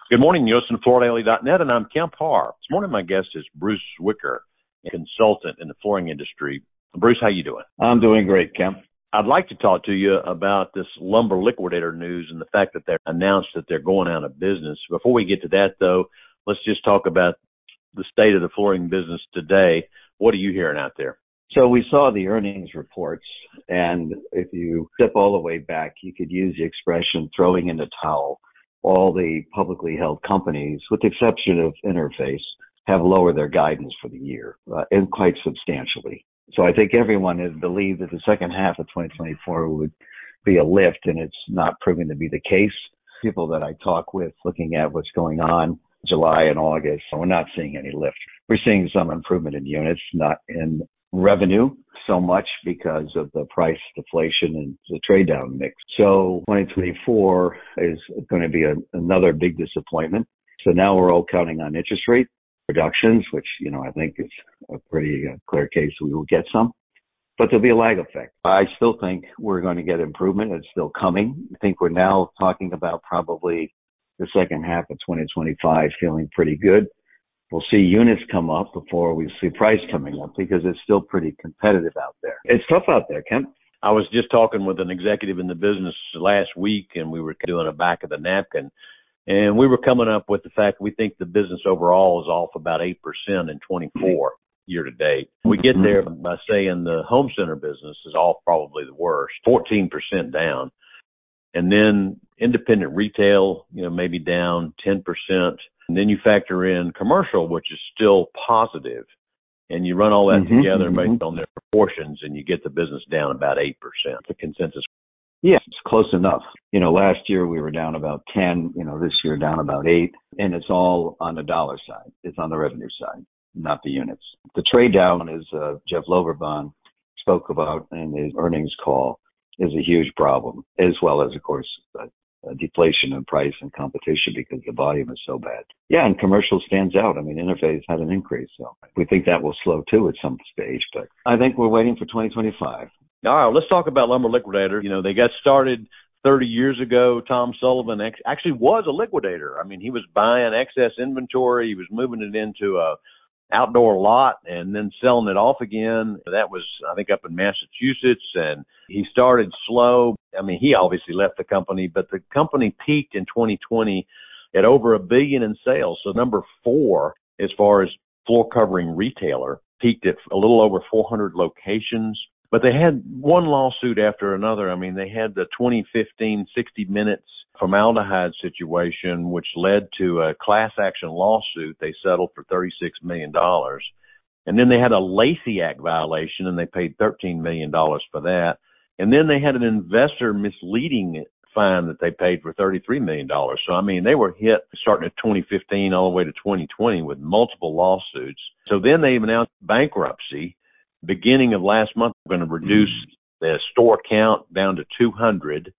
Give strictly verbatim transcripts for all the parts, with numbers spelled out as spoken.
Good morning. You listen to Florida Daily dot net, and I'm Kemp Harr. This morning, my guest is Bruce Wicker, a consultant in the flooring industry. Bruce, how you doing? I'm doing great, Kemp. I'd like to talk to you about this lumber liquidator news and the fact that they announced that they're going out of business. Before we get to that, though, let's just talk about the state of the flooring business today. What are you hearing out there? So we saw the earnings reports, and if you step all the way back, you could use the expression throwing in the towel. All the publicly held companies, with the exception of Interface, have lowered their guidance for the year, uh, and quite substantially. So I think everyone has believed that the second half of twenty twenty-four would be a lift, and it's not proven to be the case. People that I talk with looking at what's going on July and August, we're not seeing any lift. We're seeing some improvement in units, not in revenue so much because of the price deflation and the trade down mix. So twenty twenty-four is going to be a, another big disappointment. So now we're all counting on interest rate reductions, which, you know, I think is a pretty uh, clear case we will get some, but there'll be a lag effect. I still think we're going to get improvement. It's still coming. I think we're now talking about probably the second half of twenty twenty-five feeling pretty good. We'll see units come up before we see price coming up because it's still pretty competitive out there. It's tough out there, Kemp. I was just talking with an executive in the business last week, and we were doing a back of the napkin, and we were coming up with the fact we think the business overall is off about eight percent in twenty-four year to date. We get there by saying the home center business is off probably the worst, fourteen percent down. And then independent retail, you know, maybe down ten percent. And then you factor in commercial, which is still positive. And you run all that mm-hmm, together mm-hmm. based on their proportions, and you get the business down about eight percent. The consensus. Yeah, it's close enough. You know, last year we were down about ten, you know, this year down about eight. And it's all on the dollar side. It's on the revenue side, not the units. The trade down, as uh, Jeff Loverbond spoke about in his earnings call, is a huge problem, as well as, of course, uh, uh, deflation in price and competition because the volume is so bad. Yeah, and commercial stands out. I mean, Interface had an increase, so we think that will slow too at some stage, but I think we're waiting for twenty twenty-five. All right, let's talk about Lumber Liquidator. You know, they got started thirty years ago. Tom Sullivan ex- actually was a liquidator. I mean, he was buying excess inventory. He was moving it into a outdoor lot and then selling it off again. That was, I think, up in Massachusetts, and he started slow. I mean, he obviously left the company, but the company peaked in twenty twenty at over a billion in sales. So number four, as far as floor covering retailer, peaked at a little over four hundred locations. But they had one lawsuit after another. I mean, they had the twenty fifteen sixty Minutes formaldehyde situation, which led to a class action lawsuit. They settled for thirty-six million dollars. And then they had a Lacey Act violation, and they paid thirteen million dollars for that. And then they had an investor misleading fine that they paid for thirty-three million dollars. So, I mean, they were hit starting at twenty fifteen all the way to twenty twenty with multiple lawsuits. So then they announced bankruptcy. Beginning of last month, we're going to reduce the store count down to two hundred.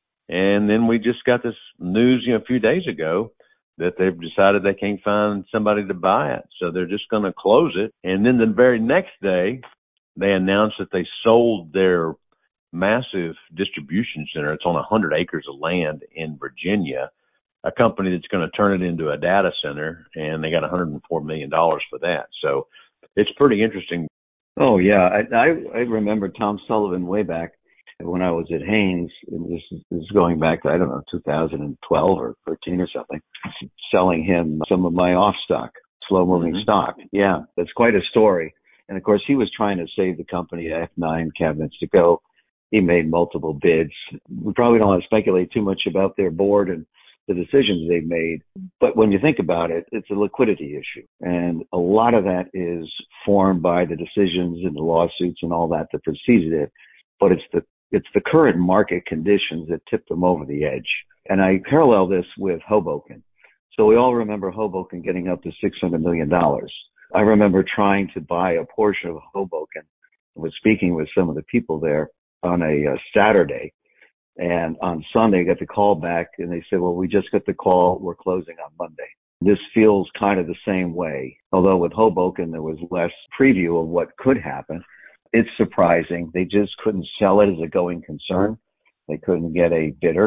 And then we just got this news, you know, a few days ago that they've decided they can't find somebody to buy it. So they're just going to close it. And then the very next day, they announced that they sold their massive distribution center. It's on one hundred acres of land in Virginia, a company that's going to turn it into a data center. And they got one hundred four million dollars for that. So it's pretty interesting. Oh, yeah. I, I, I remember Tom Sullivan way back when I was at Haynes, and this is, this is going back to, I don't know, two thousand twelve or thirteen or something, selling him some of my off stock, slow moving mm-hmm. stock. Yeah, that's quite a story. And of course, he was trying to save the company F nine cabinets to go. He made multiple bids. We probably don't want to speculate too much about their board and the decisions they've made. But when you think about it, it's a liquidity issue. And a lot of that is formed by the decisions and the lawsuits and all that that preceded it. But it's the it's the current market conditions that tip them over the edge. And I parallel this with Hoboken. So we all remember Hoboken getting up to six hundred million dollars. I remember trying to buy a portion of Hoboken. I was speaking with some of the people there on a uh, Saturday. And on Sunday, I got the call back, and they said, well, we just got the call. We're closing on Monday. This feels kind of the same way. Although with Hoboken, there was less preview of what could happen. It's surprising. They just couldn't sell it as a going concern. They couldn't get a bidder.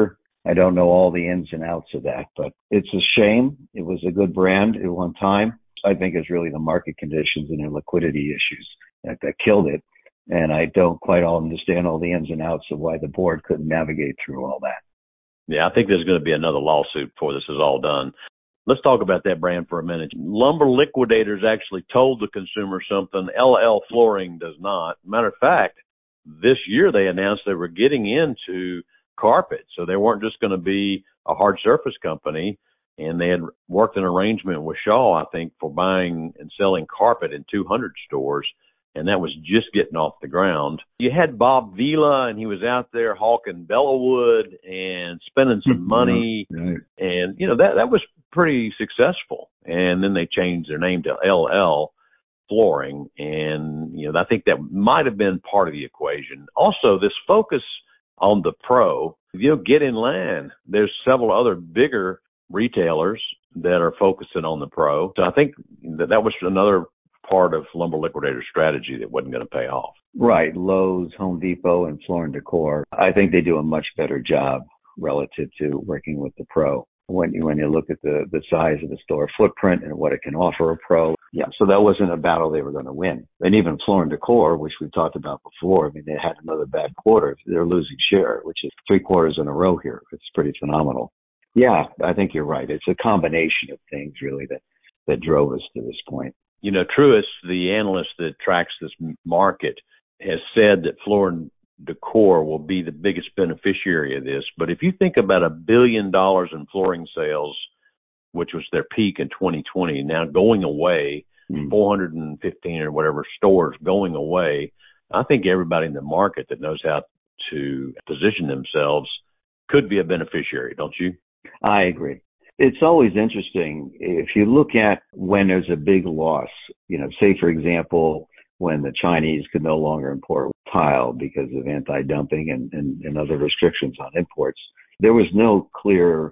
I don't know all the ins and outs of that, but it's a shame. It was a good brand at one time. I think it's really the market conditions and the liquidity issues that, that killed it. And I don't quite all understand all the ins and outs of why the board couldn't navigate through all that. Yeah, I think there's going to be another lawsuit before this is all done. Let's talk about that brand for a minute. Lumber Liquidators actually told the consumer something L L Flooring does not. Matter of fact, this year they announced they were getting into carpet. So they weren't just going to be a hard surface company. And they had worked an arrangement with Shaw, I think, for buying and selling carpet in two hundred stores. And that was just getting off the ground. You had Bob Vila, and he was out there hawking Bellawood and spending some money. Right. And, you know, that, that was pretty successful. And then they changed their name to L L Flooring. And, you know, I think that might have been part of the equation. Also, this focus on the pro, you know, get in line. There's several other bigger retailers that are focusing on the pro. So I think that that was another part of Lumber Liquidators' strategy that wasn't going to pay off. Right. Lowe's, Home Depot, and Floor and Decor. I think they do a much better job relative to working with the pro. When you, when you look at the, the size of the store footprint and what it can offer a pro. Yeah. So that wasn't a battle they were going to win. And even Floor and Decor, which we've talked about before, I mean, they had another bad quarter. They're losing share, which is three quarters in a row here. It's pretty phenomenal. Yeah, I think you're right. It's a combination of things really that, that drove us to this point. You know, Truist, the analyst that tracks this market, has said that Floor and Decor will be the biggest beneficiary of this. But if you think about a billion dollars in flooring sales, which was their peak in twenty twenty, now going away, mm. four hundred fifteen or whatever stores going away, I think everybody in the market that knows how to position themselves could be a beneficiary, don't you? I agree. It's always interesting if you look at when there's a big loss, you know, say, for example, when the Chinese could no longer import tile because of anti-dumping and, and, and other restrictions on imports. There was no clear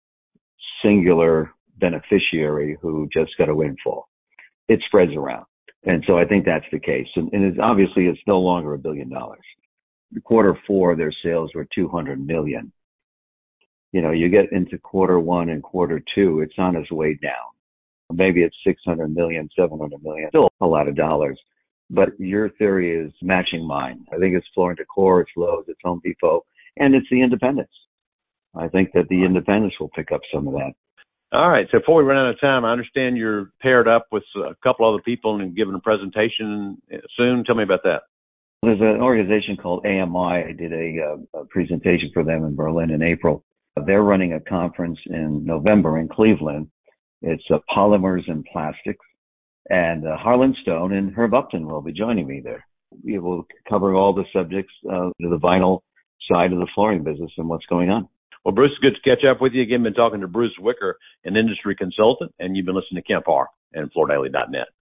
singular beneficiary who just got a windfall. It spreads around. And so I think that's the case. And, and it's obviously it's no longer a billion dollars. Quarter four, their sales were two hundred million. You know, you get into quarter one and quarter two, it's on its way down. Maybe it's six hundred million, seven hundred million, still a lot of dollars. But your theory is matching mine. I think it's Floor and Decor, it's Lowe's, it's Home Depot, and it's the independents. I think that the independents will pick up some of that. All right. So before we run out of time, I understand you're paired up with a couple other people and giving a presentation soon. Tell me about that. There's an organization called A M I. I did a, a presentation for them in Berlin in April. They're running a conference in November in Cleveland. It's uh, polymers and plastics. And uh, Harlan Stone and Herb Upton will be joining me there. We will cover all the subjects of the vinyl side of the flooring business and what's going on. Well, Bruce, it's good to catch up with you again. Been talking to Bruce Wicker, an industry consultant, and you've been listening to Kemp Harr and Floor Daily dot net.